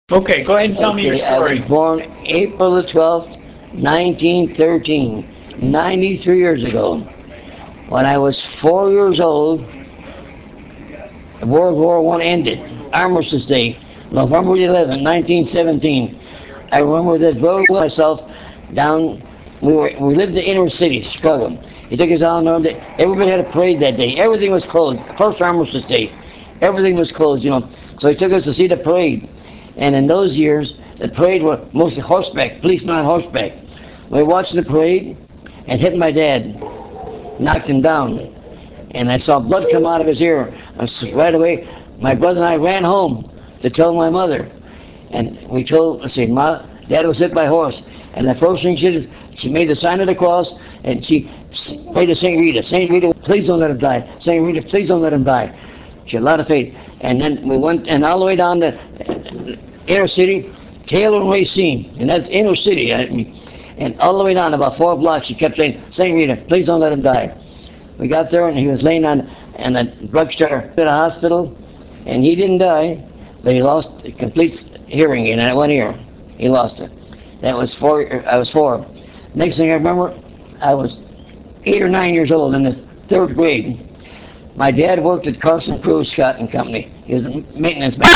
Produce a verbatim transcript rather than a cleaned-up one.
Okay, go ahead and tell me your Okay, I was story. born April the twelfth, nineteen thirteen, ninety-three years ago. When I was four years old, World War One ended. Armistice Day, November eleventh, nineteen seventeen. I remember that very well myself down. We were we lived in the inner city, Chicago. He took us down there. Everybody had a parade that day. Everything was closed. First Armistice Day, everything was closed. You know, so he took us to see the parade. And in those years, the parade was mostly horseback, policemen on horseback. We were watching the parade and hit my dad, knocked him down, and I saw blood come out of his ear. And s- right away, my brother and I ran home to tell my mother. And we told, let's see, Ma, Dad was hit by a horse. And the first thing she did, she made the sign of the cross, and she s- prayed to Saint Rita. Saint Rita, please don't let him die. Saint Rita, please don't let him die. She had a lot of faith. And then we went, and all the way down the inner city, Taylor and Racine, and that's inner city. I mean, and all the way down about four blocks, she kept saying, Saint Rita, please don't let him die. We got there, and he was laying on in a drugstore at a hospital, and he didn't die, but he lost complete hearing in that one ear. He lost it. That was four. I was four. Next thing I remember, I was eight or nine years old in the third grade. My dad worked at Carson Cruz Scott and Company. He was a maintenance man.